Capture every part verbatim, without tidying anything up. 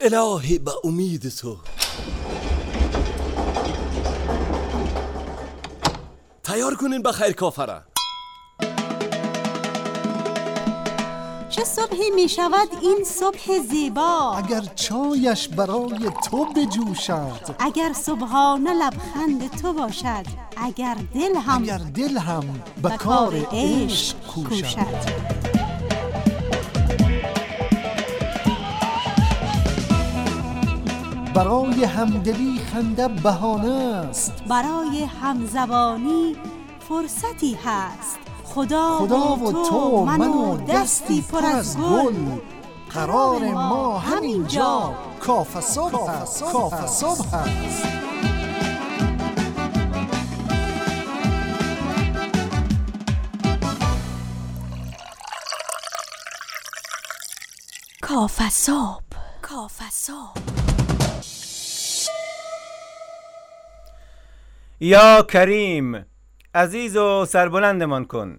الهی به امید تو. تیار کنین بخیر کافره. چه صبحی می شود این صبح زیبا، اگر چایش برای تو بجوشد، اگر صبحانه لبخند تو باشد، اگر دل هم اگر دل هم به کار عشق کوشد. برای همدلی خنده بهانه است، برای همزبانی فرصتی هست. خدا, خدا و تو من و دستی پر از گل، قرار ما همینجا کافه صبح هست. کافه صبح هست. کافه صبح. کافه صبح. یا کریم، عزیز و سربلندمان کن.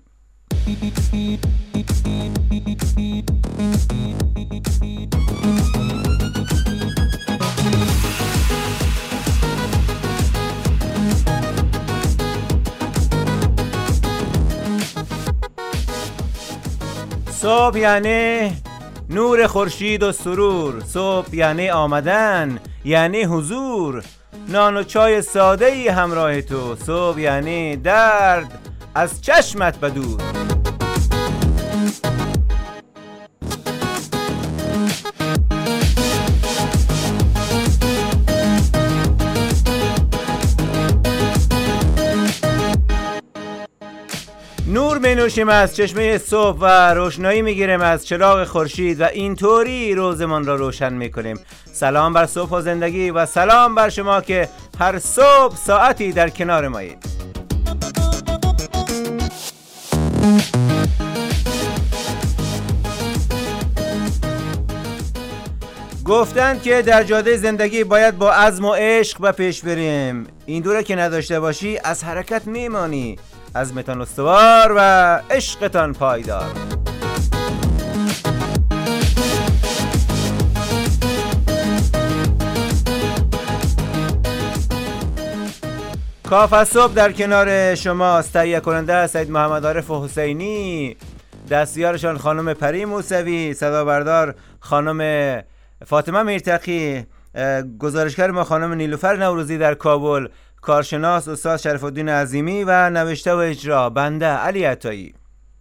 صبح یعنی نور خورشید و سرور، صبح یعنی آمدن، یعنی حضور، نان و چای ساده ای همراه تو، صبح یعنی درد از چشمت بدور. نور می نوشیم از چشمه صبح و روشنایی می گیریم از چراغ خورشید و اینطوری روزمان را روشن می کنیم. سلام بر صبح و زندگی و سلام بر شما که هر صبح ساعتی در کنار مایید. گفتند که در جاده زندگی باید با عزم و عشق به پیش بریم. این دوره که نداشته باشی از حرکت میمانی. عزمتان استوار و عشقتان پایدار. کافه صبح در کنار شماست. تهیه کننده سید محمد عارف حسینی، دستیارشان خانم پری موسوی، صدا بردار خانم فاطمه میرتقی، گزارشگر ما خانم نیلوفر نوروزی در کابل، کارشناس استاد شرف الدین عظیمی و نوشته و اجرا بنده علی عطایی.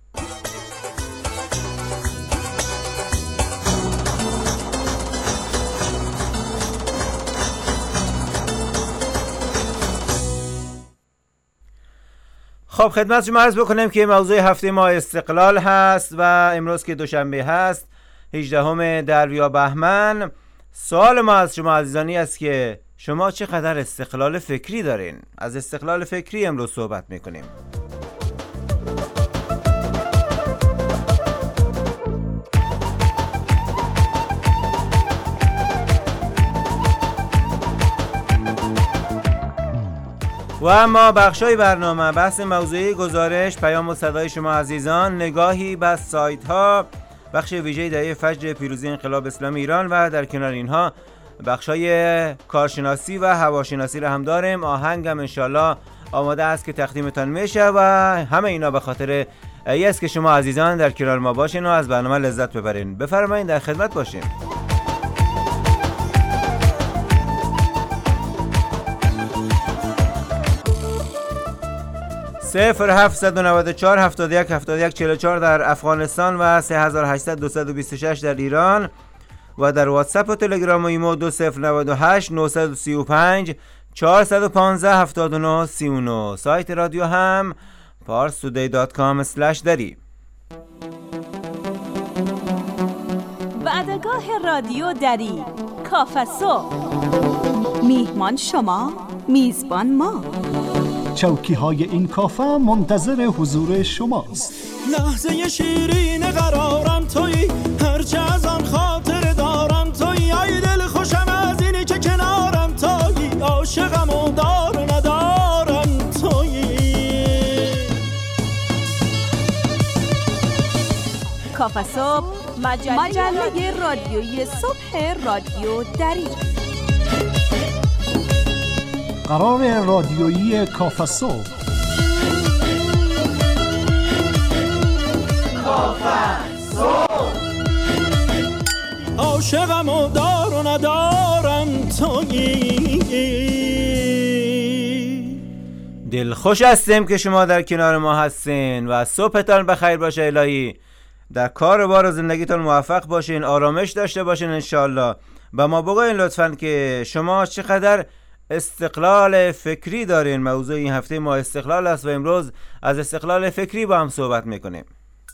خب خدمت شما عرض بکنم که موضوع هفته ما استقلال هست و امروز که دوشنبه هست هجدهم درویه بهمن. سوال ما از شما عزیزانی است که شما چقدر استقلال فکری دارین؟ از استقلال فکری امروز صحبت میکنیم. و اما بخشای برنامه بحث موضوعی، گزارش، پیام و صدای شما عزیزان، نگاهی به سایت ها، بخش ویژه دهه فجر پیروزی انقلاب اسلامی ایران و در کنار اینها بخشای کارشناسی و هواشناسی را هم داریم. آهنگ هم انشالله آماده است که تقدیمتان میشه و همه اینا به خاطر ای است که شما عزیزان در کنار ما باشین و از برنامه لذت ببرین. بفرمایید در خدمت باشیم. صفر هفتصد و نود و چهار هفتاد و یک هفتاد و یک چهل و چهار در افغانستان و سه هزار و هشتصد دویست و بیست و شش در ایران و در واتساپ و تلگرام و ایمو دو صفر نود و هشت نهصد و سی و پنج چهارصد و پانزده هفتاد و نه سی و نه. سایت رادیو هم پارس تودی دات کام اسلش دری. وعدگاه رادیو دری، کافه صبح. میهمان شما، میزبان ما. چوکی های این کافه منتظر حضور شماست. لحظه شیرین قرارم تویی، هرچه از آن خاطر دارم تویی، ای دل خوشم از اینی که کنارم تویی، عاشقم و دار و ندارم تویی. کافه صبح، مجله, مجله رادیویی صبح رادیو دری. قرار رادیویی کافه صبح. کافه صبح. عاشقم و دار و ندارم تویی. دل خوش هستیم که شما در کنار ما هستین و صبحتان بخیر باشه الهی. در کار و بار و زندگیتان موفق باشین، آرامش داشته باشین انشالله. و ما بگوین لطفاً که شما چقدر استقلال فکری دارین. موضوع این هفته ما استقلال است و امروز از استقلال فکری با هم صحبت میکنیم.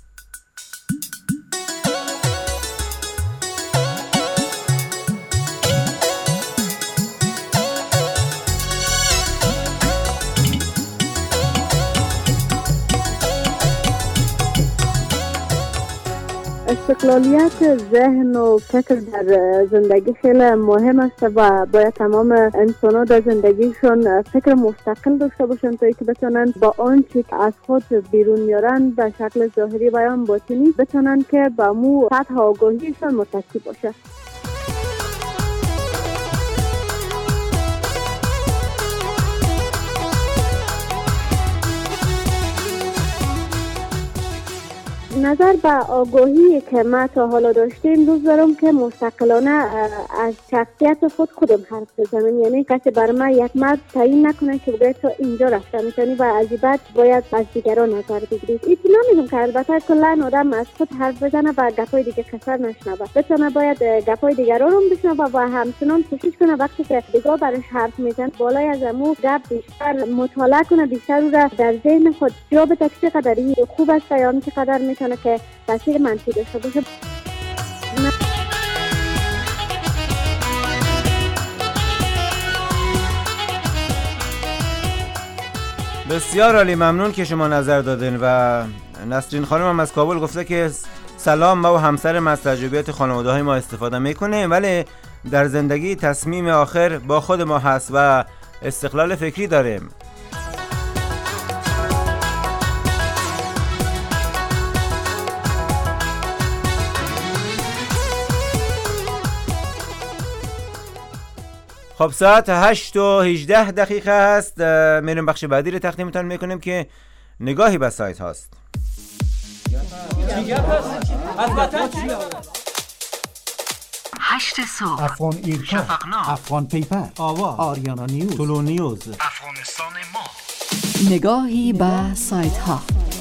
استقلالیت ذهن و فکر در زندگی خیلی مهم است و باید تمام انسان‌ها در زندگیشون فکر مستقل داشته باشن تا اینکه بتونن با آنچه از خود بیرون میارن به شکل ظاهری و یا باطنی بتونن که با مو سطح آگاهیشون متکی باشه. نظر به آگاهی که ما تا حالا داشتیم دوست دارم که مستقلانه از شخصیت خود خودم حرف بزنم. یعنی کسی بر من یک مرد تعیین نکنه که بگه تو اینجا رفته میتونی و از این بعد باید از دیگران نظر بگیرید. اینا میگم که البته کلا آدم از خود حرف بزنه و گپای دیگه کسر نشنوه، بتونه باید گپای دیگران رو بشنوه و همچنان کوشش کنه وقتی که دیگه برش حرف میزنه بالای از امو گپ بیشتر مطالعه کنه، بیشتر رو در ذهن خود جا بده که چقدر خوب است یا چقدر میتونه که تاثیر منفی داشته باشه. بسیار عالی، ممنون که شما نظر دادین. و نسرین خانم هم از کابل گفته که سلام، ما و همسرم از تجربیات خانواده های ما استفاده میکنیم ولی در زندگی تصمیم آخر با خود ما هست و استقلال فکری داریم. خب ساعت هشت و هجده دقیقه هست. میریم بخش بعدی رو تقدیمتان میکنیم که نگاهی به سایت هاست. هشت صبح، افغان ایرکا، افغان پیپر، آوا، آریانا نیوز، طلو نیوز، افغانستان ما. نگاهی به سایت ها.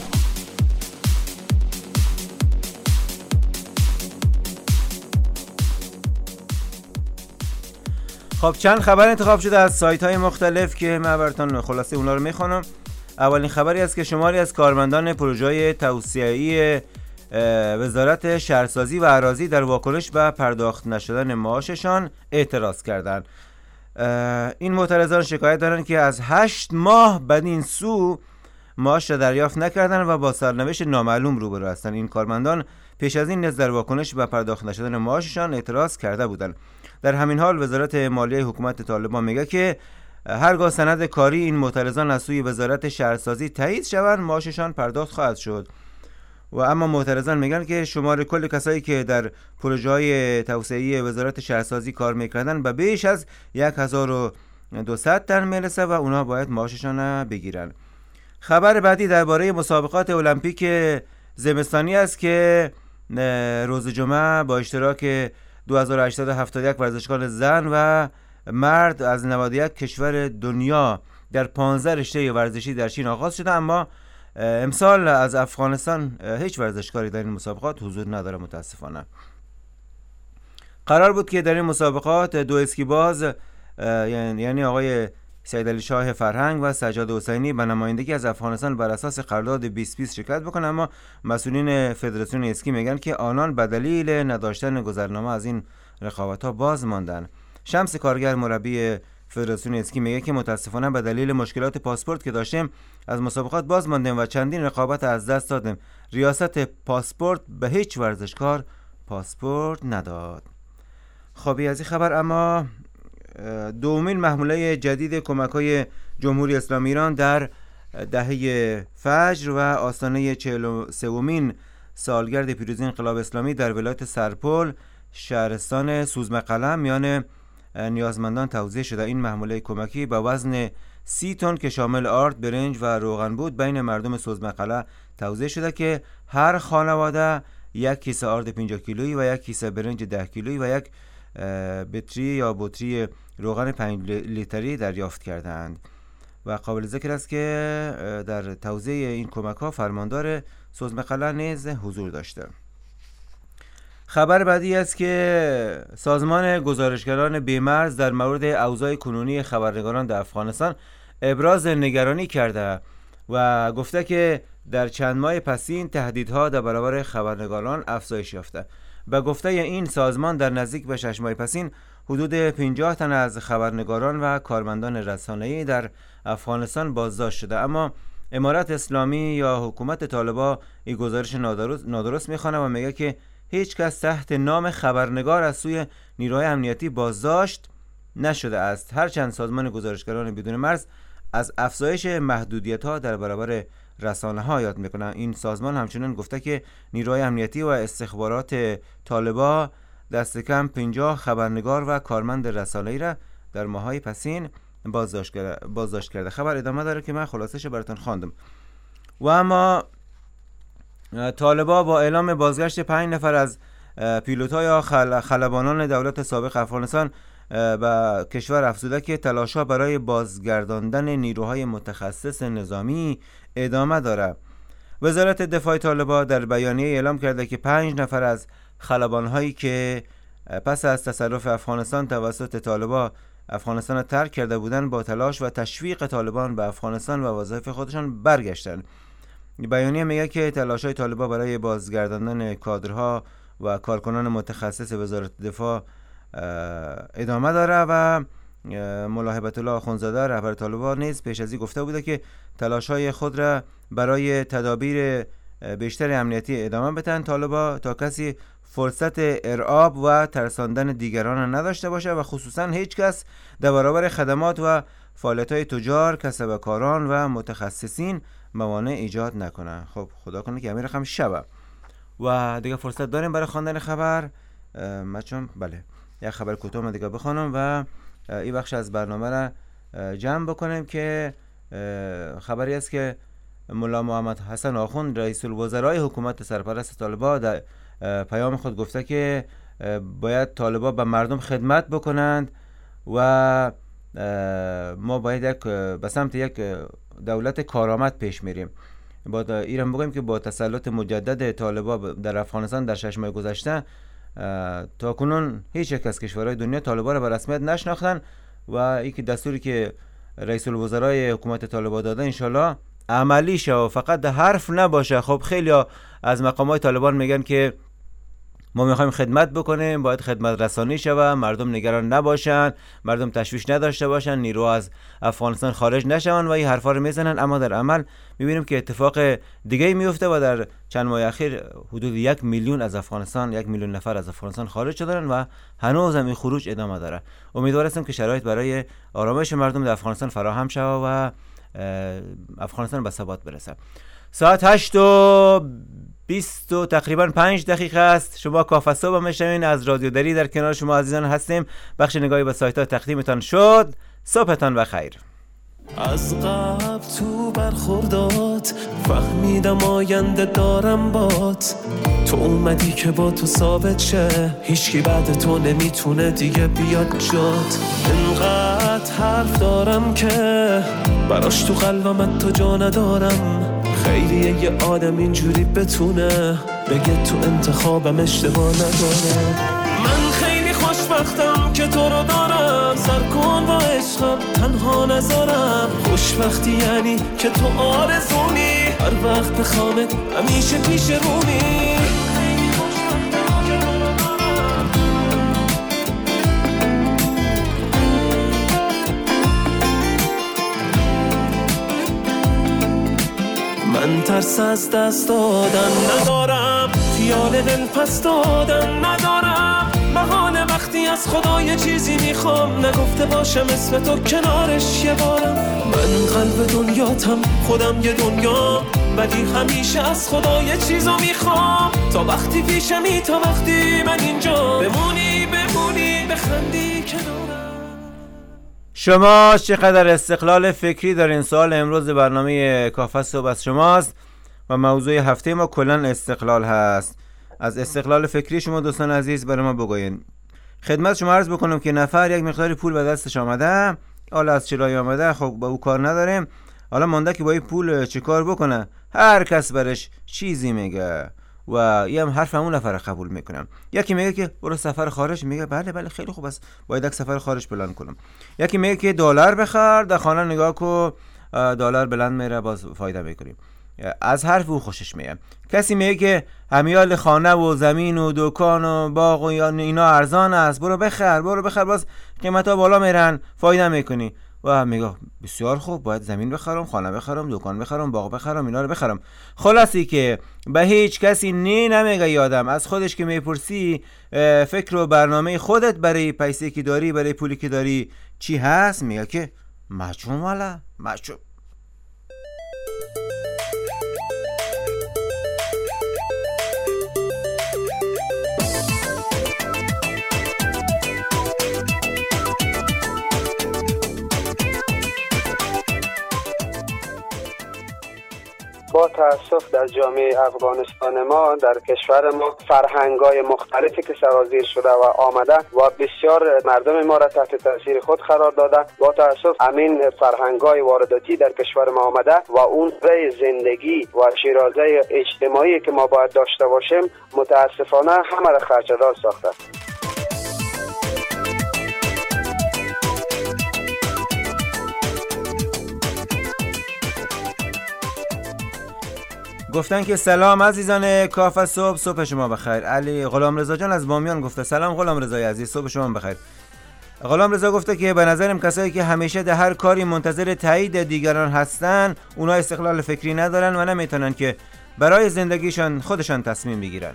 خب چند خبر انتخاب شده از سایت های مختلف که من براتون خلاصه اونا رو میخونم. اولین خبری است که شماری از کارمندان پروژه توسعه‌ای وزارت شهرسازی و اراضی در واکنش به پرداخت نشدن معاششان اعتراض کردند. این معترضان شکایت دارند که از هشت ماه بدین سو معاش را دریافت نکردند و با سرنوشت نامعلوم روبرو هستند. این کارمندان پیش از این نیز در واکنش به پرداخت نشدن معاششان اعتراض کرده بودند. در همین حال وزارت مالیه حکومت طالبان میگه که هرگاه سند کاری این معترضان از سوی وزارت شهرسازی تایید شوند معاششان پرداخت خواهد شد. و اما معترضان میگن که شمار کل کسایی که در پروژه‌های توسعه‌ای وزارت شهرسازی کار میکردن به بیش از یک هزار و دویست تن میرسه و اونا باید معاششان بگیرن. خبر بعدی درباره مسابقات المپیک زمستانی است که روز جمعه با اشتراک دو هزار و هشتصد و هفتاد و یک ورزشکار زن و مرد از نود و یک کشور دنیا در پانزده رشته ورزشی در چین آغاز شده، اما امسال از افغانستان هیچ ورزشکاری در این مسابقات حضور نداره متاسفانه. قرار بود که در این مسابقات دو اسکیباز یعنی آقای سید علی شاه فرهنگ و سجاد حسینی به نمایندگی از افغانستان بر اساس قرارداد بیست بیست شرکت بکنن، اما مسئولین فدراسیون اسکی میگن که آنان به دلیل نداشتن گذرنامه از این رقابت‌ها باز ماندن. شمس کارگر مربی فدراسیون اسکی میگه که متاسفانه به دلیل مشکلات پاسپورت که داشتیم از مسابقات باز ماندیم و چندین رقابت از دست دادیم. ریاست پاسپورت به هیچ ورزشکار پاسپورت نداد. خبری از این خبر. اما دومین محموله جدید کمک‌های جمهوری اسلامی ایران در دهه فجر و آستانه چهل و سومین سالگرد پیروزی انقلاب اسلامی در ولایت سرپل شهرستان سوزمقلم میان نیازمندان توزیع شده. این محموله کمکی با وزن سی تن که شامل آرد، برنج و روغن بود بین مردم سوزمقله توزیع شده که هر خانواده یک کیسه آرد پنجاه کیلویی و یک کیسه برنج ده کیلویی و یک بطری یا بطری روغن پنج لیتری دریافت کردند. و قابل ذکر است که در توزیع این کمک ها فرماندار سوزمقله نیز حضور داشته. خبر بعدی است که سازمان گزارشگران بی‌مرز در مورد اوضاع کنونی خبرنگاران در افغانستان ابراز نگرانی کرده و گفته که در چند ماه پسین تهدیدها در برابر خبرنگاران افزایش یافته. به گفته این سازمان در نزدیک به شش ماه پسین حدود پنجاه تن از خبرنگاران و کارمندان رسانه‌ای در افغانستان بازداشت شده، اما امارت اسلامی یا حکومت طالبان این گزارش نادرست, نادرست میخوانه و میگه که هیچ کس تحت نام خبرنگار از سوی نیروهای امنیتی بازداشت نشده است، هرچند سازمان گزارشگران بدون مرز از افزایش محدودیت‌ها در برابر رسانه‌ها یاد میکنه. این سازمان همچنین گفته که نیروهای امنیتی و استخبارات طالبان دست کم پنجاه خبرنگار و کارمند رسانه‌ای را در ماه‌های پسین بازداشت کرده. بازداشت کرده. خبر ادامه داره که من خلاصش براتون خواندم. و اما طالبان با اعلام بازگشت پنج نفر از پیلوت‌ها یا خل... خلبانان دولت سابق افغانستان به کشور افزوده که تلاش‌ها برای بازگرداندن نیروهای متخصص نظامی ادامه داره. وزارت دفاع طالبان در بیانیه اعلام کرده که پنج نفر از خلبان‌هایی که پس از تصرف افغانستان توسط طالبان افغانستان را ترک کرده بودند با تلاش و تشویق طالبان به افغانستان و وظایف خودشان برگشتند. بیانیه میگه که تلاش‌های طالبان برای بازگرداندن کادرها و کارکنان متخصص وزارت دفاع ادامه داره و ملا هیبت الله آخوندزاده رهبر طالبان نیز پیش از این گفته بوده که تلاش‌های خود را برای تدابیر بیشتر امنیتی ادامه بدن طالبان تا کسی فرصت ارعاب و ترساندن دیگران نداشته باشه و خصوصا هیچ کس در برابر خدمات و فعالیت‌های تجار، کسب‌وکاران و متخصصین موانع ایجاد نکنه. خب خدا کنه که همین رقم شبه و دیگه فرصت داریم برای خواندن خبر. مچم بله یک خبر کوتاه من دیگه بخونم و این بخش از برنامه را جمع بکنیم که خبری است که ملا محمد حسن آخوند رئیس الوزرای حکومت سرپرست طالبان در پیام خود گفته که باید طالبان به مردم خدمت بکنند و ما باید یک به سمت یک دولت کارآمد پیش میریم. با ایران بگویم که با تسلط مجدد طالبان در افغانستان در شش ماه گذشته تا کنون هیچ یک از کشورهای دنیا طالبان را به رسمیت نشناختن و این که دستوری که رئیس الوزرای حکومت طالبان داده انشالله عملی شه و فقط ده حرف نباشه. خب خیلی از مقامات طالبان میگن که ما میخوایم خدمت بکنیم، باید خدمت رسانی شود، مردم نگران نباشن، مردم تشویش نداشته باشن، نیرو از افغانستان خارج نشون و این حرفا رو میزنن، اما در عمل میبینیم که اتفاق دیگه میفته و در چند ماه اخیر حدود یک میلیون از افغانستان یک میلیون نفر از افغانستان خارج شدن و هنوز هم این خروج ادامه داره. امیدوار هستم که شرایط برای آرامش مردم در افغانستان فراهم شود و افغانستان به ثبات برسه. ساعت هشت و بیست و تقریبا پنج دقیقه است. شما کافه صبح میشنوین از رادیو دری، در کنار شما عزیزان هستیم. بخش نگاهی به سایت ها تقدیمتان شد. صبحتان بخیر. از قبل تو برخوردات فهمیدم آینده دارم بات، تو اومدی که با تو ثابت شه، هیچکی بعد تو نمیتونه دیگه بیاد جات. انقدر حرف دارم که براش تو قلبم تو جا ندارم، خیلیه یه آدم اینجوری بتونه بگه تو انتخابم اشتباه نداره. من خیلی خوشبختم که تو رو دارم، سر کن با عشقم تنها نذارم. خوشبختی یعنی که تو آرزومی، هر وقت بخوامت همیشه پیش رومی. من ترس از دست دادن ندارم، خیال دل پس دادن ندارم. بهانه وقتی از خدا یه چیزی میخوام، نگفته باشم اسم تو کنارش یه بارم. من قلب دنیاتم، خودم یه دنیا، ولی همیشه از خدا یه چیزو میخوام، تا وقتی پیشمی، تا وقتی من اینجا، بمونی بمونی بخندی کنارم. شما چقدر استقلال فکری دارین؟ سوال امروز برنامه کافه صبح از شماست و موضوع هفته ما کلن استقلال هست. از استقلال فکری شما دوستان عزیز برای ما بگوین. خدمت شما عرض بکنم که نفر یک مقداری پول به دستش آمده، حالا از چرای آمده، خب با او کار نداریم، حالا مونده که با این پول چی کار بکنه. هر کس برش چیزی میگه و یه هم حرف همون نفر قبول میکنم. یکی میگه که برو سفر خارج، میگه بله بله خیلی خوب است، باید یک سفر خارج پلان کنم. یکی میگه که دلار بخر، در خانه نگاه کو دلار بلند میره، باز فایده میکنیم. از حرف او خوشش میاد. کسی میگه که همیال خانه و زمین و دکان و باغ و اینا ارزان است، برو بخر برو بخر، باز قیمتا بالا میرن، فایده میکنی. و میگه بسیار خوب، باید زمین بخرم، خانه بخرم، دکان بخرم، باغ بخرم، اینا رو بخرم. خلاصی که به هیچ کسی نی نمیگه یادم، از خودش که میپرسی فکر و برنامه خودت برای پیسه که داری، برای پولی که داری چی هست، میگه که مچوم والا مچوم. با تأسف در جامعه افغانستان ما، در کشور ما، فرهنگ‌های مختلفی که سرازیر شده و آمده و بسیار مردم ما را تحت تاثیر خود قرار داده. با تأسف همین فرهنگ‌های وارداتی در کشور ما آمده و اون ری زندگی و شیرازه اجتماعی که ما باید داشته باشیم متاسفانه همه را خرچه‌دار ساخته. گفتن که سلام عزیزان کافه صبح، صبح شما بخیر. علی غلامرضا جان از بامیان گفته سلام غلامرضای عزیز، صبح شما بخیر. غلامرضا گفته که به نظرم کسایی که همیشه در هر کاری منتظر تایید دیگران هستن، اونا استقلال فکری ندارن و نمیتونن که برای زندگیشان خودشان تصمیم بگیرن.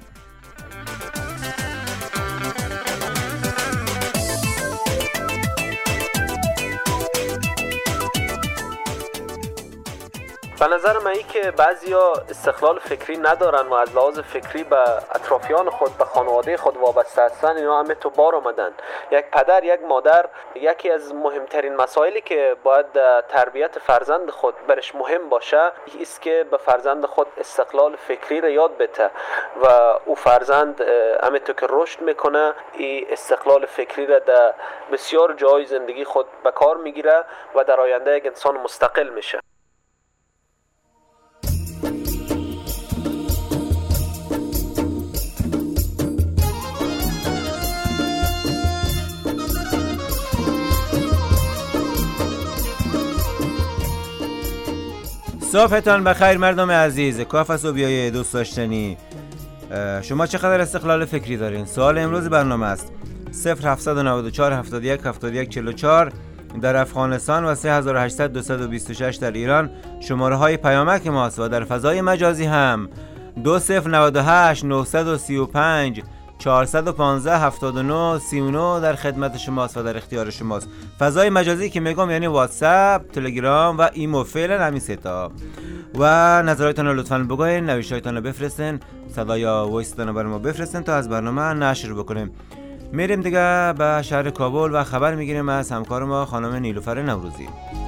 به نظر من این که بعضیا استقلال فکری ندارن و از لحاظ فکری به اطرافیان خود، به خانواده خود وابسته هستن، اینا همه تو بار آمدن. یک پدر، یک مادر، یکی از مهمترین مسائلی که باید تربیت فرزند خود برش مهم باشه است که به فرزند خود استقلال فکری را یاد بده و او فرزند همه تو که رشد میکنه این استقلال فکری را در بسیار جای زندگی خود به کار میگیره و در آینده یک انسان مستقل میشه. صبحتان بخیر مردم عزیز کافه صبحیای دوست داشتنی. شما چقدر استقلال فکری دارین؟ سوال امروز برنامه است. صفر هفتصد و نود و چهار هفتاد و یک هفتاد و یک چهل و چهار در افغانستان و سه هزار و هشتصد دویست و بیست و شش در ایران شماره های پیامک ماست و در فضای مجازی هم دو صفر نود و هشت نهصد و سی و پنج چهارصد و پانزده هفتاد و نه سی و نه در خدمت شماست و در اختیار شماست. فضای مجازی که میگم یعنی واتساپ، تلگرام و ایمو، فعلا همین سه تا. و نظراتتون رو لطفاً بگوین، نوشتایتون رو بفرستین، صدا یا وایستون رو برای ما بفرستین تا از برنامه نشر بکنیم. میریم دیگه به شهر کابل و خبر میگیریم از همکار ما خانم نیلوفر نوروزی.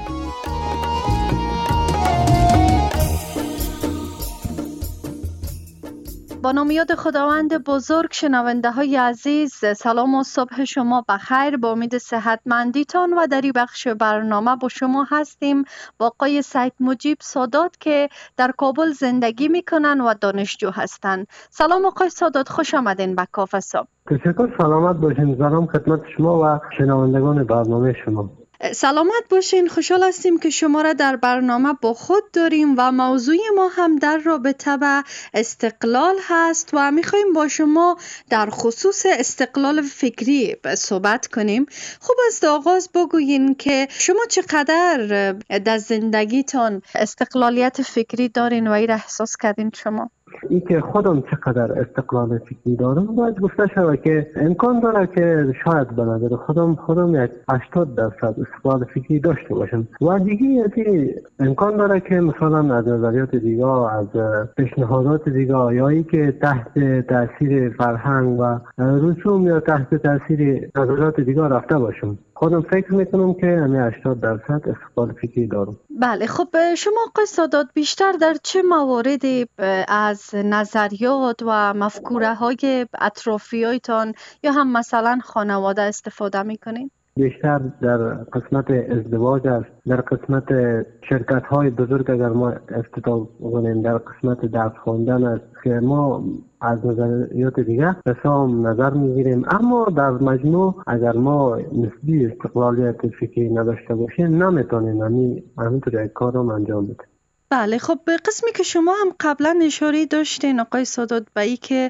با نام یاد خداوند بزرگ، شنونده های عزیز، سلام و صبح شما بخیر. با امید صحتمندیتان و در این بخش برنامه با شما هستیم با آقای سید مجیب سادات که در کابل زندگی میکنن و دانشجو هستند. سلام آقای سادات، خوش آمدین به کافه صبح. تشکر، سلامت باشین. سلام خدمت شما و شنوندگان برنامه شما. سلامت باشین. خوشحال هستیم که شما را در برنامه با خود داریم و موضوع ما هم در رابطه با استقلال هست و میخوایم با شما در خصوص استقلال فکری صحبت کنیم. خوب است آغاز بگویین که شما چقدر در زندگیتان استقلالیت فکری دارین و این را احساس کردین شما؟ این که خودم چقدر استقلال فکری دارم باید گفته شود که امکان داره که شاید به نظر خودم خودم یک هشتاد درصد استقلال فکری داشته باشم و دیگه یعنی امکان داره که مثلا از نظریات دیگه، از پیشنهادات دیگه، یا ای که تحت تاثیر فرهنگ و رسوم یا تحت تاثیر نظریات دیگه رفته باشم. خودم فکر میکنم که همه هشتاد درصد استقلال فکری دارم. بله، خب شما آقای سادات بیشتر در چه مواردی از نظریات و مفکوره های اطرافیایتان یا هم مثلا خانواده استفاده میکنین؟ بیشتر در قسمت ازدواج است، در قسمت شرکت های بزرگ اگر ما استفاده کنیم، در قسمت درس خواندن است که ما از نظریات دیگه رسام نظر میگیریم. اما در مجموع اگر ما نسبی استقلالیت فکری نداشته باشیم نمیتونیم همین همینطور یک کار رو انجام بدیم. بله، خب به قسمی که شما هم قبلا اشاره داشتین آقای سادات به ای که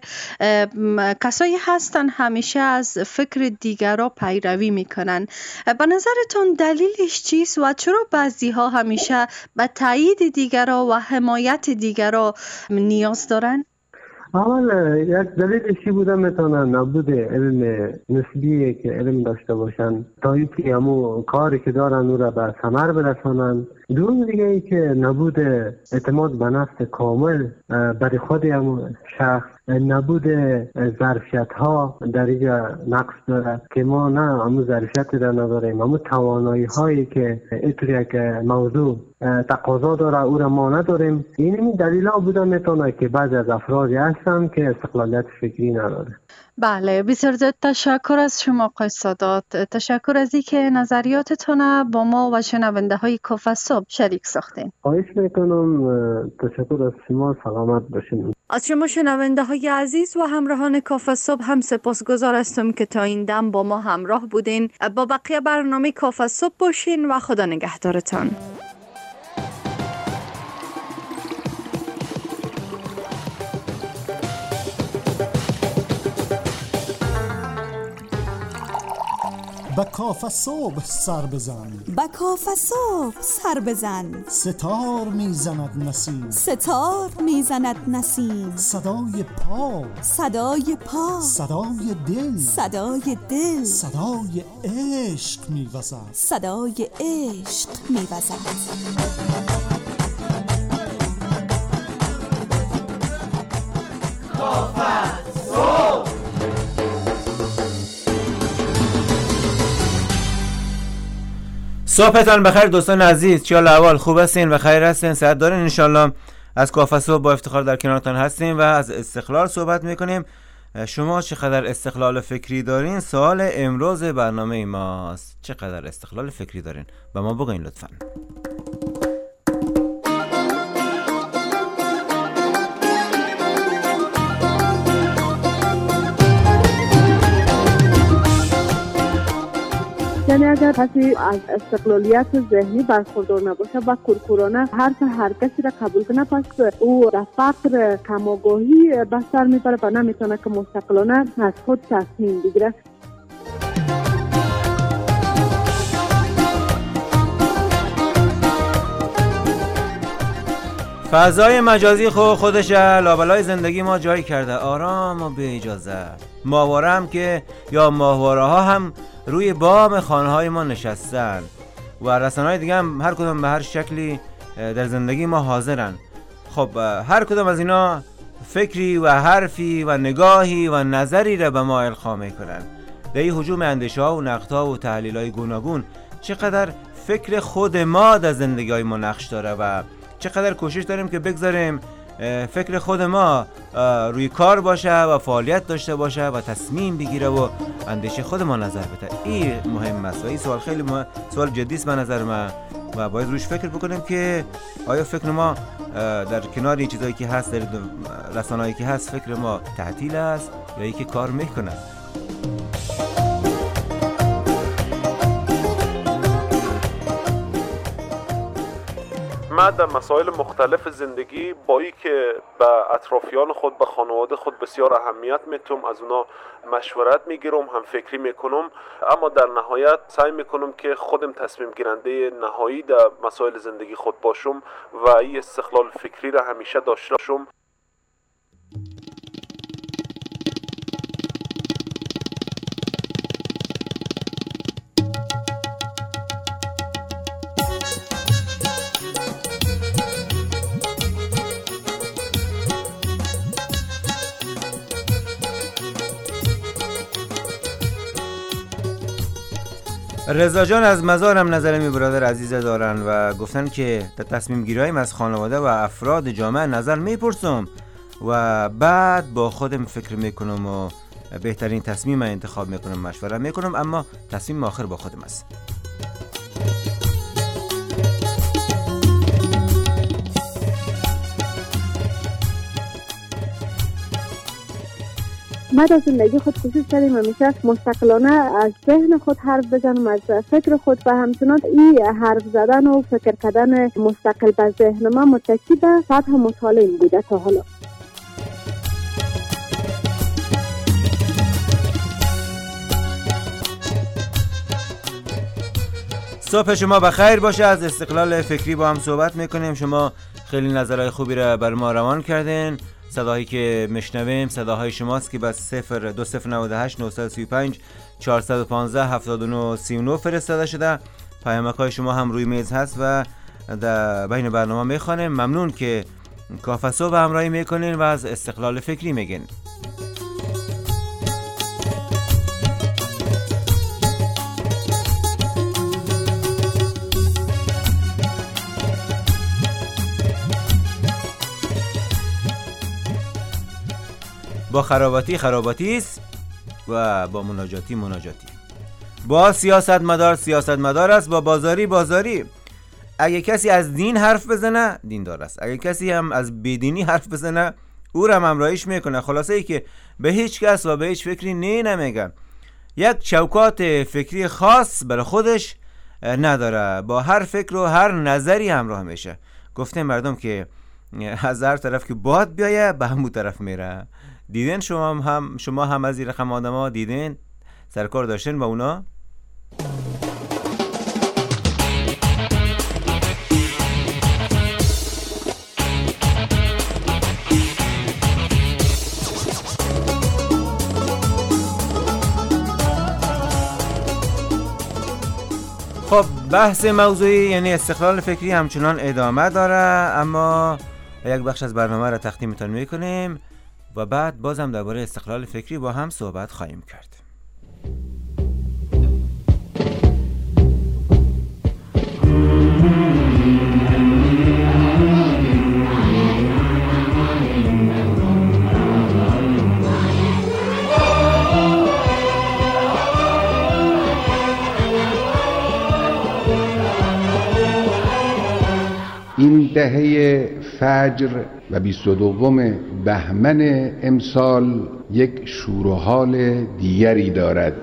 کسایی هستن همیشه از فکر دیگران پیروی میکنن، به نظرتون دلیلش چیست و چرا بعضی ها همیشه به تایید دیگران و حمایت دیگران نیاز دارن؟ اول یک دلیل چی بوده میتونه نبود علم نسبی که علم داشته باشن تا اینکه همو کاری که دارن او را به ثمر برسانن. دوم دیگه ای که نبود اعتماد به نفس کامل برای خود همو شخص، نبود ظرفیت ها در اینجا نقص داره که ما نه همو ظرفیت را نداریم، همو توانایی هایی که اینطور یک موضوع تقاضا داره او را ما نداریم. این دلیل ها بوده میتونه که بعضی از افرادی هستن که استقلالیت فکری نداره. بله، بسیار زیاد تشکر از شما آقای سادات. تشکر از اینکه نظریاتتون با ما و شنونده های کافه صبح شریک ساختین. خواهش میکنم. تشکر از شما. سلامت باشین. از شما شنونده های عزیز و همراهان کافه صبح هم سپاسگزار هستم که تا این دم با ما همراه بودین. با بقیه برنامه کافه صبح باشین و خدا نگهدارتان. با کافه صبح سر بزن، با کافه صبح سر بزن، ستار میزند نسیم، ستار میزند نسیم، صدای پا، صدای پا، صدای دل، صدای دل، صدای عشق میوزد، صدای عشق میوزد. صبحتان بخیر دوستان عزیز، چیال احوال؟ خوب هستین و خیر هستین؟ صحت دارین انشالله. از کافه صبح با افتخار در کنارتان هستیم و از استقلال صحبت میکنیم. شما چقدر استقلال فکری دارین؟ سوال امروز برنامه ماست. چقدر استقلال فکری دارین؟ به ما بگین لطفاً. یعنی اگر کسی از استقلالیت ذهنی برخوردار نباشه و کورکورانه هر که هر کسی را قبول کنه، پس او را فقر کماگاهی بستر میبره و نمیتونه که مستقلانه از خود تصمیم بگیره. فضای مجازی خود خودش لابلای زندگی ما جای کرده، آرام و به اجازه. ماهواره هم که یا ماهواره ها هم روی بام خانه های ما نشستن و رسانه های دیگه هم هر کدوم به هر شکلی در زندگی ما حاضرن. خب هر کدوم از اینا فکری و حرفی و نگاهی و نظری را به ما القا میکنن. در این هجوم اندیشه ها و نقدها و تحلیل های گوناگون چقدر فکر خود ما در زندگی های ما نقش داره و چقدر کوشش داریم که بگذاریم فکر خود ما روی کار باشه و فعالیت داشته باشه و تصمیم بگیره و اندیشه خود ما نظر بده. این مهم است و این سوال خیلی مهم، سوال جدی است به نظر من و باید روش فکر بکنیم که آیا فکر ما در کنار این چیزایی که هست، در رسانه‌ای که هست، فکر ما تعطیل است یا اینکه کار میکنه. من در مسائل مختلف زندگی با ای که به اطرافیان خود، به خانواده خود بسیار اهمیت میتونم، از اونا مشورت میگیرم، هم فکری میکنم، اما در نهایت سعی میکنم که خودم تصمیم گیرنده نهایی در مسائل زندگی خود باشم و این استقلال فکری را همیشه داشته باشم. رضا جان از مزارم نظر می برادر عزیز دارن و گفتن که در تصمیم گیریم از خانواده و افراد جامعه نظر میپرسم و بعد با خودم فکر میکنم و بهترین تصمیم انتخاب میکنم، مشوره میکنم، اما تصمیم آخر با خودم است. من در زندگی خود کوشش کردیم همیشه مستقلانه از ذهن خود حرف بزنم، از فکر خود، و همچنان این حرف زدن و فکر کردن مستقل به ذهن ما متکی به سطح مطالعه بوده تا حالا. صبح شما بخیر باشه. از استقلال فکری با هم صحبت میکنیم. شما خیلی نظرهای خوبی را بر ما روان کردین. صداهایی که میشنویم صداهای شماست که با صفر دو صفر نود و هشت نهصد و سی و پنج چهارصد و پانزده هفتاد و نه سی و نه فرستاده شده. پیامک های شما هم روی میز هست و در بین برنامه میخوانیم. ممنون که کافه صبح همراهی میکنین و از استقلال فکری میگین. با خراباتی خراباتی است و با مناجاتی مناجاتی. با سیاستمدار سیاستمدار است، با بازاری بازاری. اگه کسی از دین حرف بزنه دیندار است، اگه کسی هم از بیدینی حرف بزنه او را هم همراهیش میکنه. خلاصه ای که به هیچ کس و به هیچ فکری نه نمیگه. یک چوکات فکری خاص برای خودش نداره، با هر فکر و هر نظری همراه میشه. گفته مردم که از هر طرف که باد بیایه به همون طرف میره. دیدین شما هم شما هم از این رقم آدم ها دیدین سرکار داشتین با اونا؟ خب بحث موضوعی یعنی استقلال فکری همچنان ادامه داره، اما یک بخش از برنامه را تقدیمتان میکنیم و بعد بازم درباره استقلال فکری با هم صحبت خواهیم کرد. این دهه فجر و بیست و دوم بهمن امسال یک شور و حال دیگری دارد.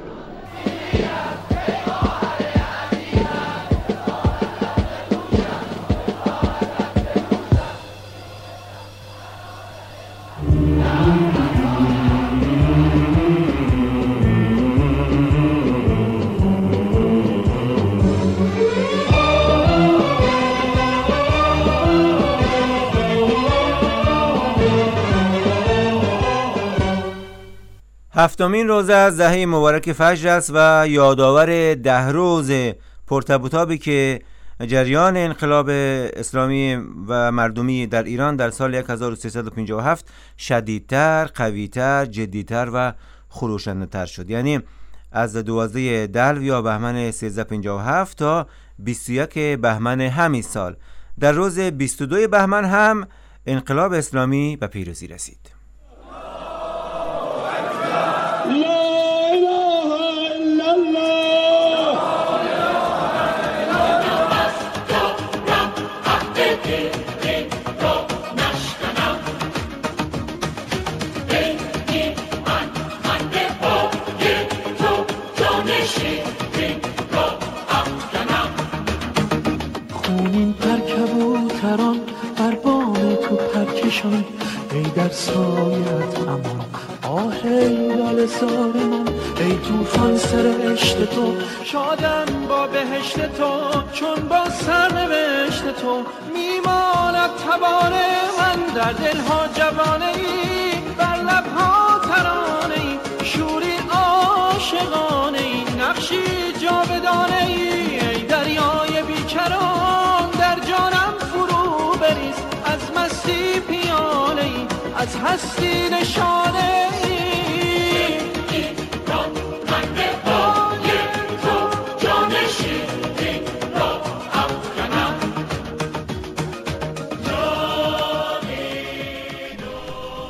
هفتمین روزه از دهه مبارک فجر است و یادآور ده روز پرتبوتابی که جریان انقلاب اسلامی و مردمی در ایران در سال هزار و سیصد و پنجاه و هفت شدیدتر، قویتر، جدیتر و خروشنده‌تر شد. یعنی از دوازده دلو یا بهمن سیزده پنجاه و هفت تا بیست و یک بهمن همین سال. در روز بیست و دو بهمن هم انقلاب اسلامی به پیروزی رسید. خونین پر کبوتران بر بام تو پرکشان، ای در سایت امان آه ای لال زار من، ای توفان سر عشق تو شادم با بهشت تو، چون با سرنوشت تو میماند تبانه من، در دلها جوانه ای بر لبها ترانه ای، شوری عاشقانه ای نقشی جاودانه ای، ای دریای بیکران در جانم فرو بریز، از مستی پیاله ای از هستی نشانه ای. این را من به پای تو جان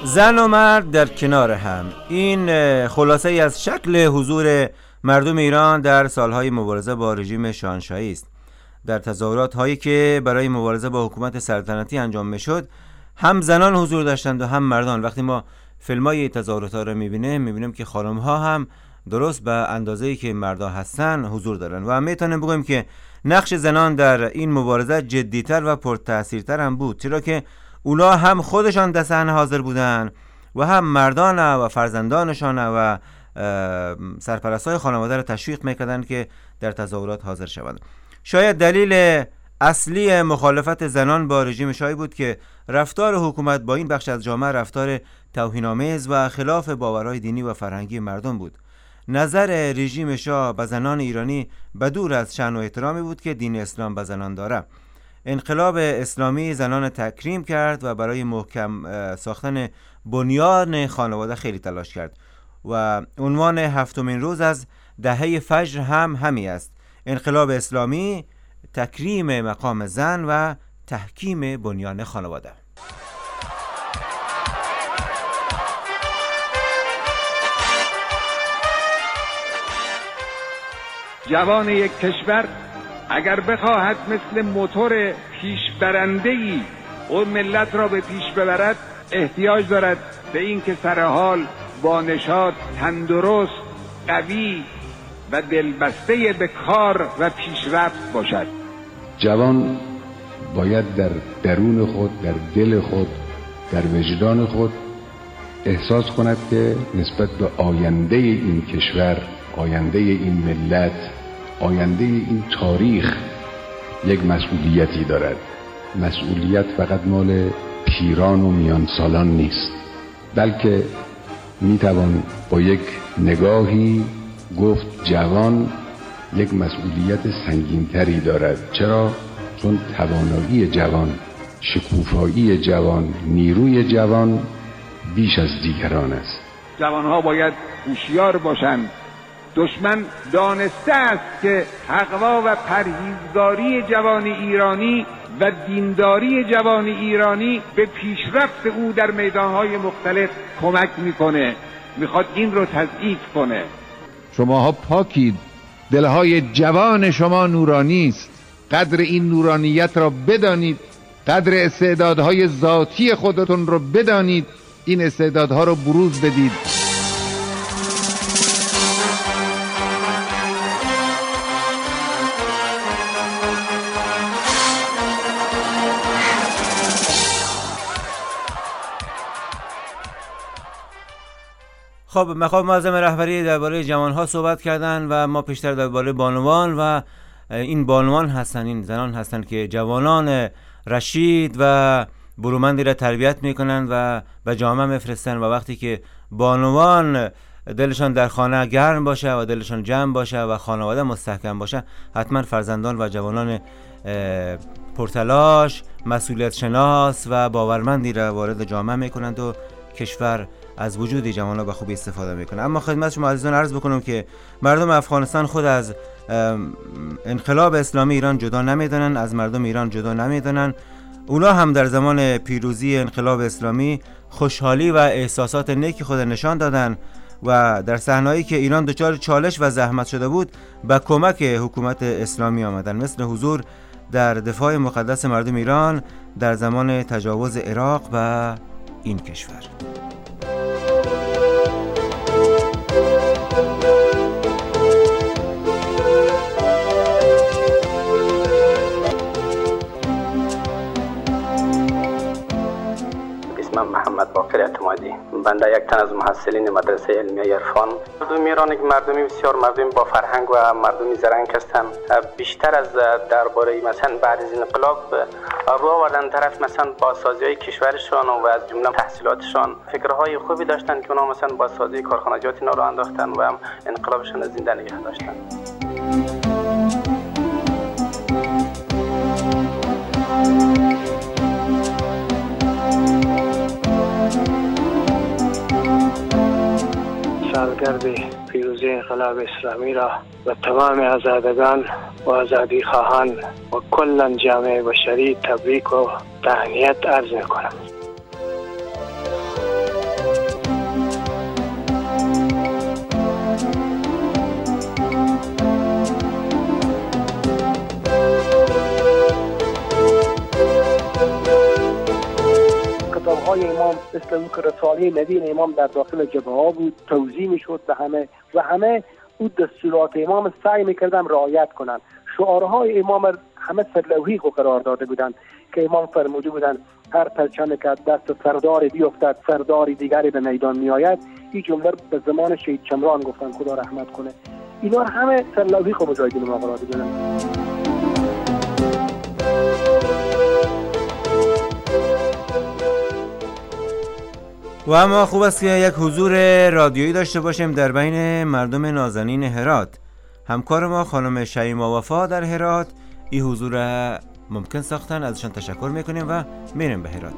زن و مرد در کنار هم. این خلاصه ای از شکل حضور مردم ایران در سالهای مبارزه با رژیم شاهنشاهی است. در تظاهرات هایی که برای مبارزه با حکومت سلطنتی انجام میشد، هم زنان حضور داشتند و هم مردان. وقتی ما فیلمای تظاهرات ها رو میبینیم میبینیم که خانم ها هم درست به اندازه‌ای که مردا هستن حضور دارن و میتونیم بگویم که نقش زنان در این مبارزه جدیتر و پرتأثیرتر هم بود، چرا که اونا هم خودشان در صحنه حاضر بودن و هم مردان و فرزندانشان و سرپرستای خانواده را تشویق میکردند که در تظاهرات حاضر شوند. شاید دلیل اصلی مخالفت زنان با رژیم شاهی بود که رفتار حکومت با این بخش از جامعه رفتار توهین‌آمیز و خلاف باورهای دینی و فرهنگی مردم بود. نظر رژیم شاه به زنان ایرانی بدور از شأن و احترامی بود که دین اسلام به زنان داره. انقلاب اسلامی زنان تکریم کرد و برای محکم ساختن بنیان خانواده خیلی تلاش کرد و عنوان هفتمین روز از دهه فجر هم همی است: انقلاب اسلامی، تکریم مقام زن و تحکیم بنیان خانواده. جوان یک کشور اگر بخواهد مثل موتور پیشبرنده‌ای اون ملت را به پیش ببرد، احتیاج دارد به این که سر حال با نشاط، تندرست، قوی و دلبسته به کار و پیشرفت باشد. جوان باید در درون خود، در دل خود، در وجدان خود احساس کند که نسبت به آینده این کشور، آینده این ملت، آینده این تاریخ یک مسئولیتی دارد. مسئولیت فقط مال پیران و میان سالان نیست، بلکه میتوان با یک نگاهی گفت جوان یک مسئولیت سنگینتری دارد. چرا؟ چون توانایی جوان، شکوفایی جوان، نیروی جوان بیش از دیگران است. جوانها باید هوشیار باشند. دشمن دانسته است که تقوا و پرهیزگاری جوان ایرانی و دینداری جوان ایرانی به پیشرفت او در میدانهای مختلف کمک میکنه. میخواد این رو تضعیف کنه. شماها پاکید، دلهای جوان شما نورانی است. قدر این نورانیت را بدانید، قدر استعدادهای ذاتی خودتون را بدانید، این استعدادها را بروز بدید. خب مقام معظم رهبری درباره جوانها صحبت کردن و ما پیشتر درباره بانوان و این بانوان هستن، این زنان هستن که جوانان رشید و برومندی را تربیت میکنن و به جامعه میفرستن و وقتی که بانوان دلشان در خانه گرم باشه و دلشان جمع باشه و خانواده مستحکم باشه، حتما فرزندان و جوانان پرتلاش، مسئولیت شناس و باورمندی را وارد جامعه میکنند و کشور از وجود جوانان به خوبی استفاده میکنه. اما خدمت شما عزیزان عرض بکنم که مردم افغانستان خود از انقلاب اسلامی ایران جدا نمیدونن، از مردم ایران جدا نمیدونن. اونا هم در زمان پیروزی انقلاب اسلامی خوشحالی و احساسات نیکی خود نشان دادن و در صحنه‌ای که ایران دچار چالش و زحمت شده بود به کمک حکومت اسلامی آمدن، مثل حضور در دفاع مقدس مردم ایران در زمان تجاوز عراق و این کشور. محمد باقر اعتمادی، بنده یک تن از محصلین مدرسه علمیه عرفان. مردم ایران یک مردمی بسیار مردم با فرهنگ و مردمی زرنگ هستند. بیشتر از درباره مثلا بعد از انقلاب رو آوردن طرف مثلا بازسازی کشورشان و از جمله تحصیلاتشان فکرهای خوبی داشتن که اونا مثلا بازسازی کارخانجات اینا رو انداختن و هم انقلابشان زنده نگه داشتن. سالگرد پیروزی انقلاب اسلامی را و تمام آزادگان و آزادی خواهان و کلا جامعه بشری تبریک و تهنیت عرض می‌کنم. مثل اون که رساله نبی امام در داخل جبهه ها بود، توزیع میشد به همه و همه او دستورات امام سعی میکردن رعایت کنن. شعارهای امام همه سرلوحی خو قرار داده بودند که امام فرموده بودند هر پرچمی که دست سرداری بیفتد سرداری دیگری به میدان میآید. این جمله به زمان شهید چمران گفتن، خدا رحمت کنه. اینا همه سرلوحی خو مجاهدین ما قرار دادن. و اما خوب است که یک حضور رادیویی داشته باشیم در بین مردم نازنین هرات. همکار ما خانم شیما وفا در هرات این حضور ممکن ساختن، ازشان تشکر میکنیم و میریم به هرات.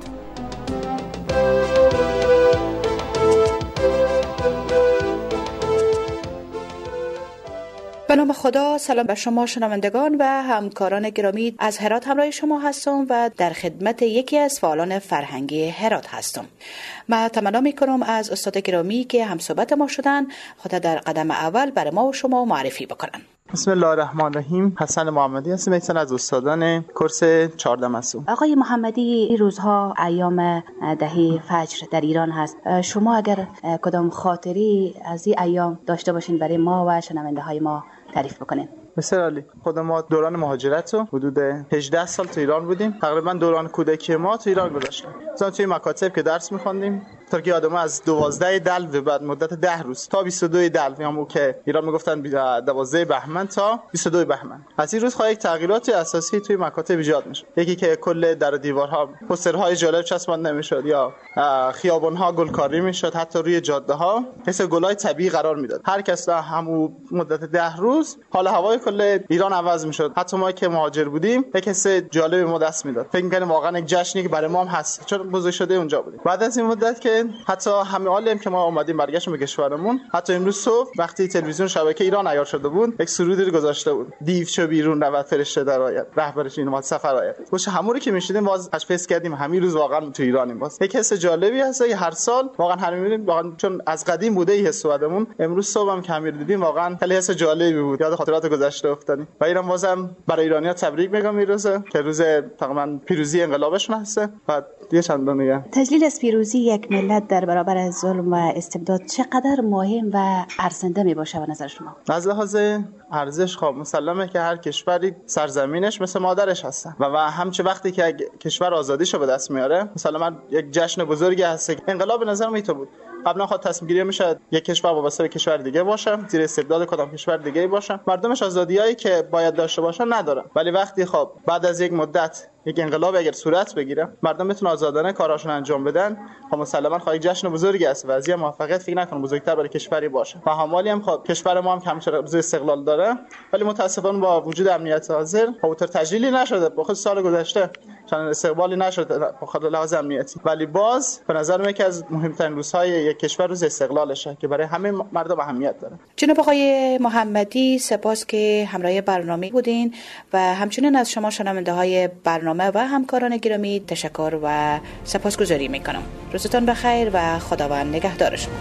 به نام خدا، سلام به شما شنوندگان و همکاران گرامی. از هرات همراه شما هستم و در خدمت یکی از فعالان فرهنگی هرات هستم. من تمنا میکنم از استاد گرامی که هم صحبت ما شدن خدا در قدم اول برای ما و شما معرفی بکنن. بسم الله الرحمن الرحیم. حسن محمدی هستم، یکی از استادان کورس چهارده مسعود. آقای محمدی، این روزها ایام دهه فجر در ایران هست. شما اگر کدام خاطری از این ایام داشته باشین برای ما و شنونده های ما تعریف بکنین. بسیار عالی. خود ما دوران مهاجرت رو حدود هجده سال تو ایران بودیم. تقریبا دوران کودکی ما تو ایران گذشت. مثلا توی مکاتب که درس می‌خوندیم تا که یادم از دوازده دلو بعد مدت ده روز تا بیست و دو دلو، همون که ایران میگفتن دوازده بهمن تا بیست و دو بهمن، از این روز خواهی تغییرات اساسی توی مکاتب ایجاد میشه. یکی که کل در و دیوارها پوسترهای جالب چسبانده میشد یا خیابان‌ها گلکاری میشد، حتی روی جاده‌ها مثل گلای طبیعی قرار میداد. هر کس در همون مدت ده روز حال هوای کل ایران عوض میشد. حتی ما که مهاجر بودیم یک حس جالبی ما دست میداد. فکر می‌کردیم واقعا یک جشنی که برای ما هم هست، چون بزرگ شده اونجا بودیم. بعد از این مدت که حتی همه عالم که ما اومدیم برگشتیم به کشورمون، حتی امروز صبح وقتی تلویزیون شبکه ایران عیار شده بود، یک سرودی رو گذاشته بود: دیو چو بیرون رود فرشته در آید، رهبرش این اومد سفر آید. گوش همون که میشیدیم باز تشخیص کردیم همین روز واقعا تو ایرانیم. باز یک حس جالبی هست هر سال واقعا هر میبینیم، واقعا چون از قدیم بوده این حس بعدمون. امروز صبح هم که همین دیدیم واقعا خیلی حس جالبی بود، یاد خاطرات گذشته افتادیم. و ایران بازم برای ایرانی‌ها تبریک میگم این روزه که روز تقریبا پیروزی انقلابشون هست. بعد یه چند دونه تجلیل از پیروزی یک ملت در برابر ظلم و استبداد چقدر مهم و ارزنده می باشه به نظر شما؟ از لحاظ ارزش خب مسلمه که هر کشوری سرزمینش مثل مادرش هستن و, و همچه وقتی که کشور آزادیشو به دست میاره مسلما یک جشن بزرگی هست. انقلاب به نظر میاد بود قبلا خود تصمیم گیری میشه یک کشور وابسته به کشور دیگه باشه، زیر استبداد کدام کشور دیگه باشه، مردمش آزادیایی که باید داشته باشن ندارن. ولی وقتی خب بعد از یک مدت یک انقلاب اگر صورت بگیره، مردم میتونن آزادانه کاراشون انجام بدن، خب مسلما خواهی جشن بزرگی است و از این موفقیت فکر نکنم بزرگتر برای کشوری باشه. و همالی هم خب کشور ما هم که همیشه روز استقلال داره، ولی متاسفانه با وجود امنیت حاضر خاطر تجلیلی نشده. بخاطر سال گذشته چون استقبالی نشده بخاطر لحاظ امنیتی، ولی باز به نظر من یکی از مهمترین روزهای یک کشور روز استقلالشه که برای همه مردم اهمیت داره. جناب آقای محمدی، سپاس که همراه برنامه بودین و همچنین از شما شنونده های برنامه و همکاران گرامی تشکر و سپاسگزاری میکنم. روزتان بخیر و خداوند نگهدار شما.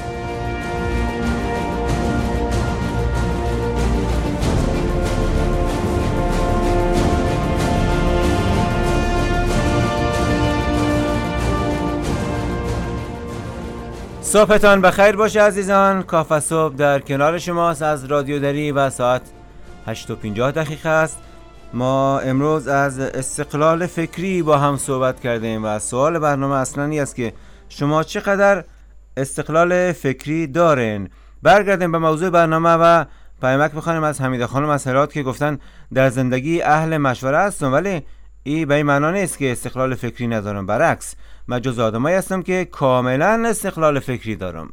صبحتان بخیر باشه عزیزان. کافه صبح در کنار شماست از رادیو دری و ساعت هشت و پنجاه دقیقه است. ما امروز از استقلال فکری با هم صحبت کردیم و سوال برنامه اصلا این است که شما چقدر استقلال فکری دارین. برگردیم به موضوع برنامه و پیامک بخوانیم از حمیده خانم از هرات که گفتن در زندگی اهل مشوره هستم، ولی این به این معنا نیست که استقلال فکری ندارم. برعکس، من جز آدمایی هستم که کاملا استقلال فکری دارم.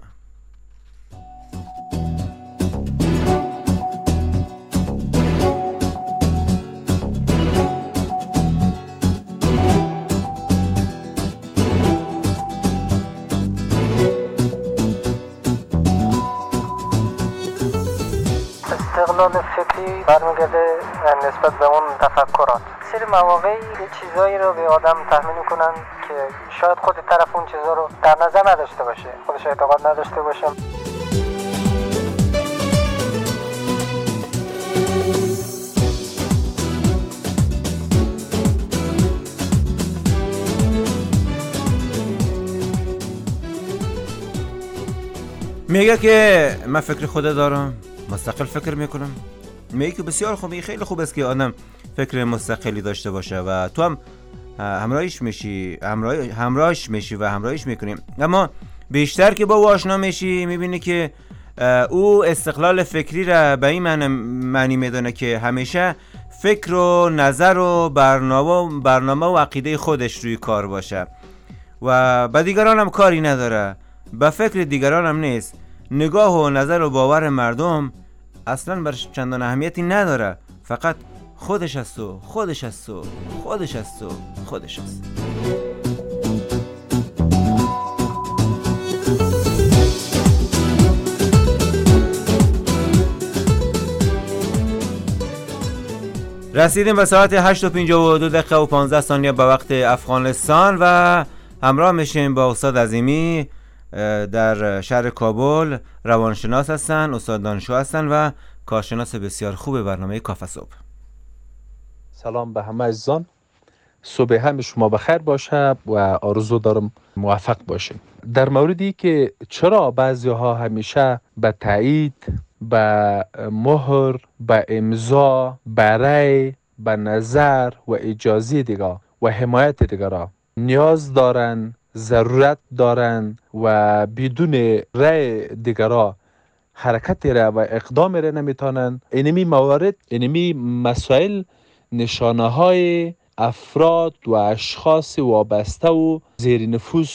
استقلال فکری برمیگرده نسبت به اون تفکرات. سری مواقعی یه چیزایی رو به آدم تحمیل میکنن که شاید خود طرف اون چیزا رو در نظر نداشته باشه، خودش اعتقاد نداشته باشه. میگه که من فکر خود دارم، مستقل فکر میکنم. میگه که بسیار خوبه، خیلی خوب است که آدم فکر مستقلی داشته باشه و تو هم همراهش میشی، همراه همراهش میشی و همراهش میکنیم. اما بیشتر که با او آشنا میشی میبینی که او استقلال فکری را به این معنی میدونه که همیشه فکر و نظر و برنامه برنامه و عقیده خودش روی کار باشه و به دیگران هم کاری نداره، به فکر دیگران هم نیست. نگاه و نظر و باور مردم اصلا برش چندان اهمیتی نداره، فقط خودش است و خودش است و خودش است و خودش است. رسیدیم به ساعت هشت و پنجاه و دو دقیقه و پانزده ثانیه به وقت افغانستان و همراه میشیم با استاد عظیمی در شهر کابل. روانشناس هستن، استاد دانشجو هستن و کارشناس بسیار خوب برنامه کافه صبح. سلام به همه عزیزان، صبح همه شما بخیر باشه و آرزو دارم موفق باشیم. در موردی که چرا بعضی ها همیشه به تایید، به مهر، به امضا، به رأی، به نظر و اجازه دیگر و حمایت دیگران نیاز دارن، ضرورت دارن و بدون رأی دیگران حرکت را و اقدام را نمیتونن، اینمی موارد، اینمی مسائل نشانه های افراد و اشخاص وابسته و زیر نفوذ،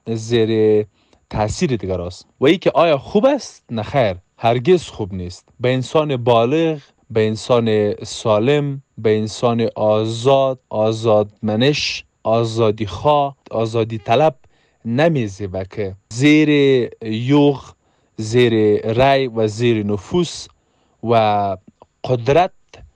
زیر تاثیر دیگر است. و ای که آیا خوب است؟ نه خیر، هرگز خوب نیست. به انسان بالغ، به انسان سالم، به انسان آزاد، آزادمنش، آزادی خواه، آزادی طلب نمیزه و که زیر یوغ، زیر رأی و زیر نفوذ و قدرت،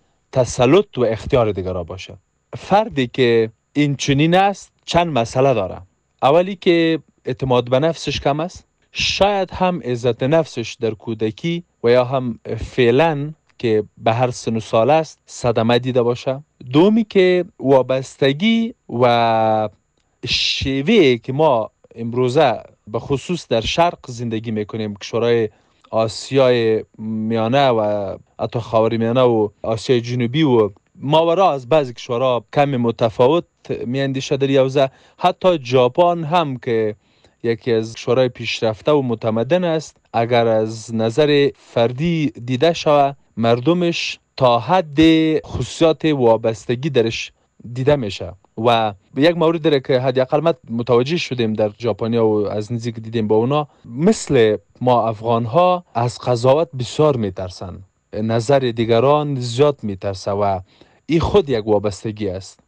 تسلط و اختیار دیگران باشه. فردی که این چنین است چند مسئله داره. اولی که اعتماد به نفسش کم است، شاید هم عزت نفسش در کودکی و یا هم فعلا که به هر سن و سال است صدمه دیده باشه. دومی که وابستگی و شیوه که ما امروزه به خصوص در شرق زندگی میکنیم، کشورهای آسیای میانه و حتی خاورمیانه و آسیای جنوبی و ماورا از بعضی کشورها کمی متفاوت میاندیشه در یوزه. حتی ژاپن هم که یکی از کشورهای پیشرفته و متمدن است، اگر از نظر فردی دیده شود مردمش تا حد خصوصیات وابستگی درش دیده میشه. و یک مورد داره که حداقل ما متوجه شدیم در ژاپنیا و از نزدیک دیدیم با اونا، مثل ما افغان ها از قضاوت بسیار میترسن، نظر دیگران زیاد میترسه و این خود یک وابستگی است.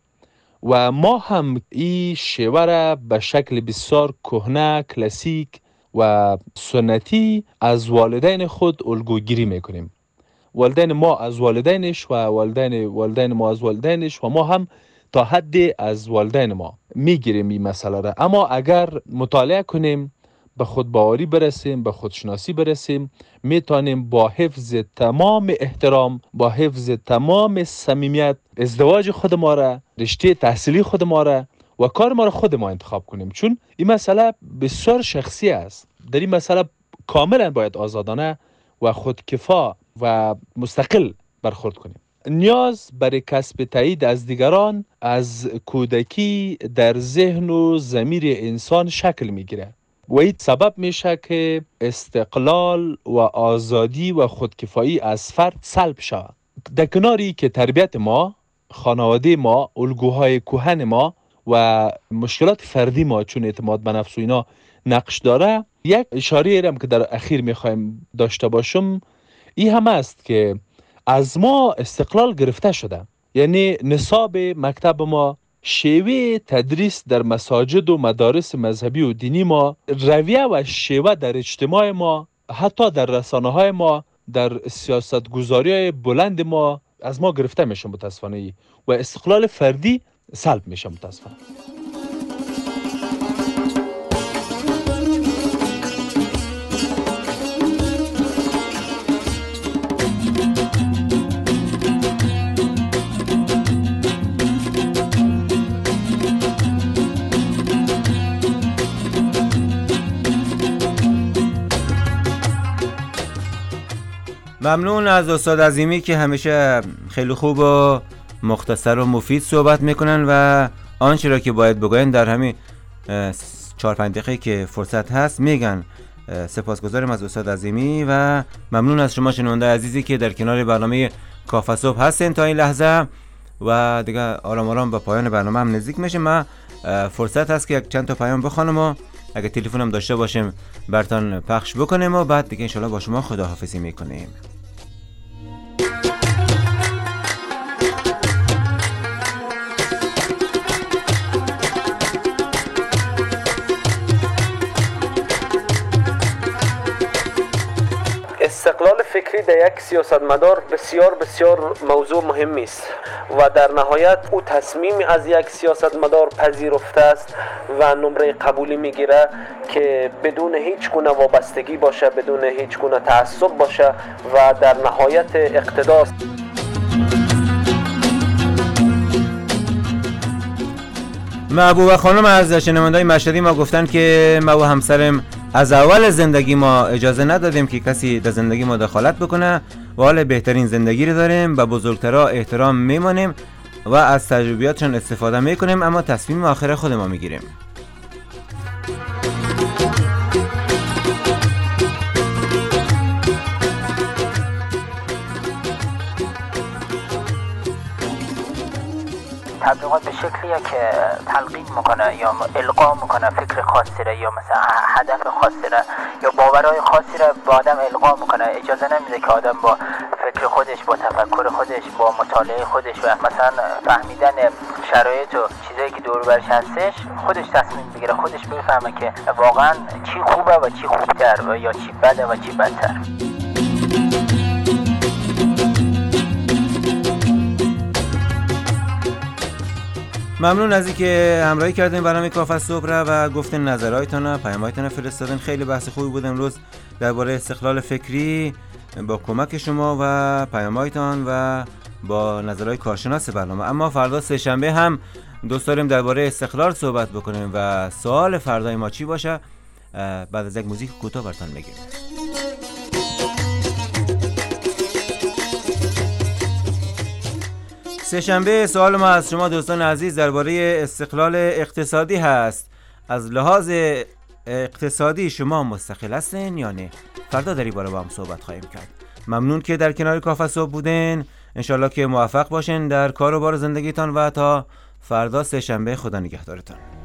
و ما هم این شیوه را به شکل بسیار کهنه، کلاسیک و سنتی از والدین خود الگوگیری میکنیم. والدین ما از والدینش و والدین والدین ما از والدینش و ما هم تا حد از والدین ما میگیریم این مسئله را. اما اگر مطالعه کنیم، به خودباوری برسیم، به خودشناسی برسیم، میتونیم با حفظ تمام احترام، با حفظ تمام صمیمیت، ازدواج خود ما را، رشته تحصیلی خود ما را و کار ما را خود ما انتخاب کنیم. چون این مسئله بسیار شخصی است. در این مسئله کاملا باید آزادانه و خودکفا و مستقل برخورد کنیم. نیاز برای کسب تایید از دیگران از کودکی در ذهن و ضمیر انسان شکل میگیره و این سبب میشه که استقلال و آزادی و خودکفایی از فرد سلب شود. در کناری که تربیت ما، خانواده ما، الگوهای کهن ما و مشکلات فردی ما چون اعتماد به نفس و اینا نقش داره، یک اشاره هم که در اخیر میخوایم داشته باشم این هم است که از ما استقلال گرفته شده. یعنی نصاب مکتب ما، شیوه تدریس در مساجد و مدارس مذهبی و دینی ما، رویه و شیوه در اجتماع ما، حتی در رسانه های ما، در سیاست گذاری های بلند ما از ما گرفته میشه متاسفانه و استقلال فردی سلب میشه متاسفانه. ممنون از استاد عظیمی که همیشه خیلی خوب و مختصر و مفید صحبت میکنن و آنچه را که باید بگوین در همین چهار پنج دقیقه که فرصت هست میگن. سپاسگزارم از استاد عظیمی و ممنون از شما شنونده عزیزی که در کنار برنامه کافه صبح هستین تا این لحظه و دیگه آرام آرام به پایان برنامه هم نزدیک میشه. ما فرصت هست که یک چند تا پیام بخوانم و اگه تلفن هم داشته باشیم براتون پخش بکنیم و بعد دیگه انشالله با شما خداحافظی میکنیم. استقلال فکری در یک سیاستمدار بسیار بسیار موضوع مهمی است و در نهایت او تصمیمی از یک سیاستمدار پذیرفته است و نمره قبولی میگیره که بدون هیچ گونه وابستگی باشه، بدون هیچ گونه تعصب باشه و در نهایت اقتدار. محبوبه خانم از شنونده‌های مشهدی ما گفتن که ما و همسرم از اول زندگی ما اجازه ندادیم که کسی در زندگی ما دخالت بکنه و حال بهترین زندگی رو داریم، به بزرگترها احترام میمانیم و از تجربیاتشون استفاده میکنیم، اما تصمیم آخر خود ما میگیریم. تبلیغات به شکلیه که تلقین میکنه یا القا میکنه فکر خاصی را یا مثلا هدف خاصی را یا باورهای خاصی را به آدم القا میکنه. اجازه نمیده که آدم با فکر خودش، با تفکر خودش، با مطالعه خودش و مثلا فهمیدن شرایط و چیزایی که دور برش هستش خودش تصمیم بگیره، خودش بفهمه که واقعا چی خوبه و چی خوبتر و یا چی بده و چی بدتر. ممنون از اینکه همراهی کردین برنامه کافه صبح را و گفتین نظرهایتان، پیام‌هایتان فرستادین. خیلی بحث خوبی بود امروز درباره استقلال فکری با کمک شما و پیام‌هایتان و با نظرهای کارشناس برنامه. اما فردا سه شنبه هم دوست داریم درباره استقلال صحبت بکنیم و سوال فردای ما چی باشه بعد از یک موزیک کوتاه براتون میگیم. سه شنبه سوال ما از شما دوستان عزیز درباره استقلال اقتصادی هست. از لحاظ اقتصادی شما مستقل هستین یا نه؟ فردا در این باره با هم صحبت خواهیم کرد. ممنون که در کنار کافه صبح بودین. انشالله که موفق باشین در کار و بار زندگیتان و تا فردا سه شنبه خدا نگهدارتان.